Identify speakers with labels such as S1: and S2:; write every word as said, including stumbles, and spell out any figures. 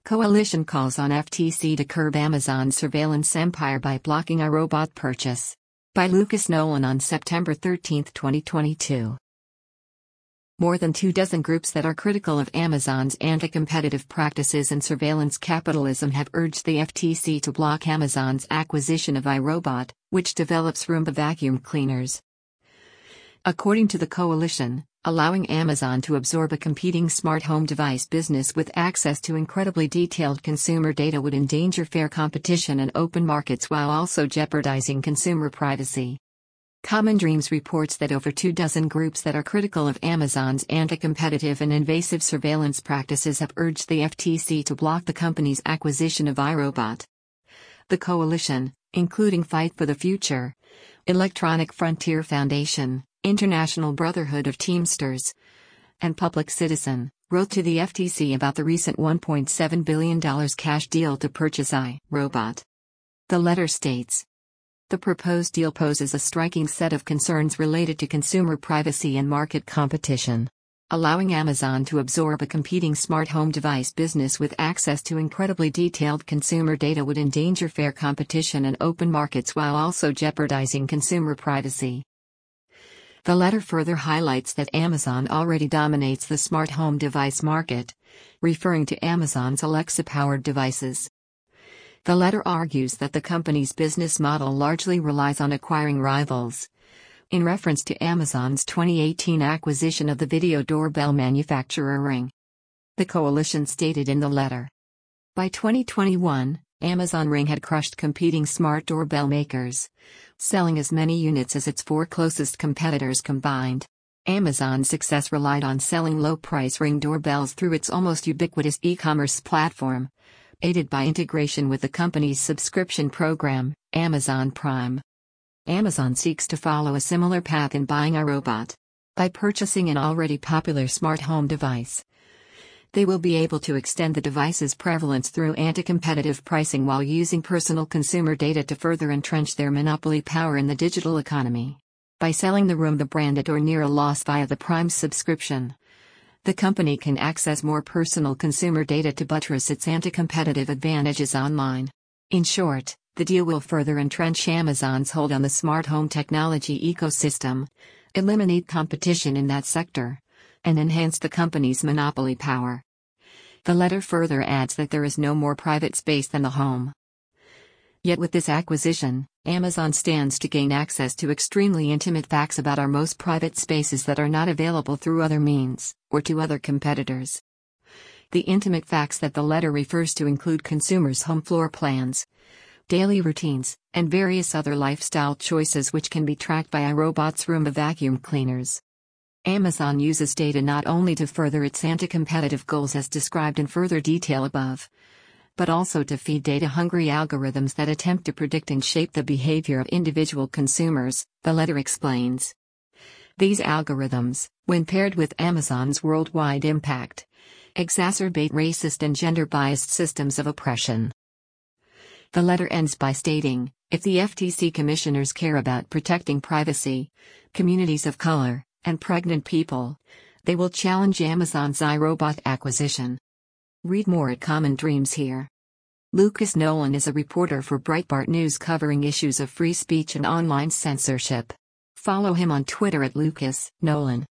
S1: Coalition calls on F T C to curb Amazon's surveillance empire by blocking iRobot purchase. By Lucas Nolan on September thirteenth, twenty twenty-two. More than two dozen groups that are critical of Amazon's anti-competitive practices and surveillance capitalism have urged the F T C to block Amazon's acquisition of iRobot, which develops Roomba vacuum cleaners. According to the coalition, allowing Amazon to absorb a competing smart home device business with access to incredibly detailed consumer data would endanger fair competition and open markets while also jeopardizing consumer privacy. Common Dreams reports that over two dozen groups that are critical of Amazon's anti-competitive and invasive surveillance practices have urged the F T C to block the company's acquisition of iRobot. The coalition, including Fight for the Future, Electronic Frontier Foundation, International Brotherhood of Teamsters, and Public Citizen, wrote to the F T C about the recent one point seven billion dollars cash deal to purchase iRobot. The letter states, "The proposed deal poses a striking set of concerns related to consumer privacy and market competition. Allowing Amazon to absorb a competing smart home device business with access to incredibly detailed consumer data would endanger fair competition and open markets while also jeopardizing consumer privacy." The letter further highlights that Amazon already dominates the smart home device market, referring to Amazon's Alexa-powered devices. The letter argues that the company's business model largely relies on acquiring rivals, in reference to Amazon's twenty eighteen acquisition of the video doorbell manufacturer Ring. The coalition stated in the letter, by twenty twenty-one, Amazon Ring had crushed competing smart doorbell makers, selling as many units as its four closest competitors combined. Amazon's success relied on selling low-price Ring doorbells through its almost ubiquitous e-commerce platform, aided by integration with the company's subscription program, Amazon Prime. Amazon seeks to follow a similar path in buying iRobot. By purchasing an already popular smart home device, they will be able to extend the device's prevalence through anti-competitive pricing while using personal consumer data to further entrench their monopoly power in the digital economy. By selling the Roomba brand at or near a loss via the Prime subscription, the company can access more personal consumer data to buttress its anti-competitive advantages online. In short, the deal will further entrench Amazon's hold on the smart home technology ecosystem, eliminate competition in that sector, and enhance the company's monopoly power. The letter further adds that there is no more private space than the home. Yet with this acquisition, Amazon stands to gain access to extremely intimate facts about our most private spaces that are not available through other means, or to other competitors. The intimate facts that the letter refers to include consumers' home floor plans, daily routines, and various other lifestyle choices which can be tracked by iRobot's Roomba vacuum cleaners. Amazon uses data not only to further its anti-competitive goals as described in further detail above, but also to feed data-hungry algorithms that attempt to predict and shape the behavior of individual consumers, the letter explains. These algorithms, when paired with Amazon's worldwide impact, exacerbate racist and gender-biased systems of oppression. The letter ends by stating, if the F T C commissioners care about protecting privacy, communities of color, and pregnant people, they will challenge Amazon's iRobot acquisition. Read more at Common Dreams here. Lucas Nolan is a reporter for Breitbart News covering issues of free speech and online censorship. Follow him on Twitter at Lucas Nolan.